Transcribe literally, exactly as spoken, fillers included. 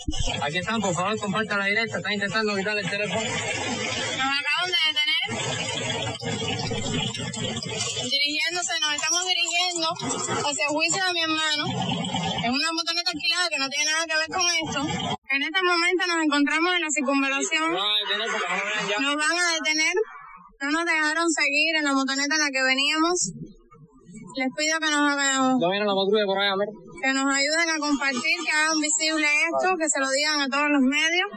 Aquí están, por favor, compartan la directa. Están intentando quitar el teléfono. Nos acaban de detener. Dirigiéndose, nos estamos dirigiendo hacia el juicio de mi hermano. Es una motoneta alquilada que no tiene nada que ver con esto. En este momento nos encontramos en la circunvalación. No, van a detener porque no ven ya. Nos van a detener. No nos dejaron seguir en la motoneta en la que veníamos. Les pido que nos hagan, ¿No viene la patrulla por allá, mira? que nos ayuden a compartir, que hagan visible esto, que se lo digan a todos los medios.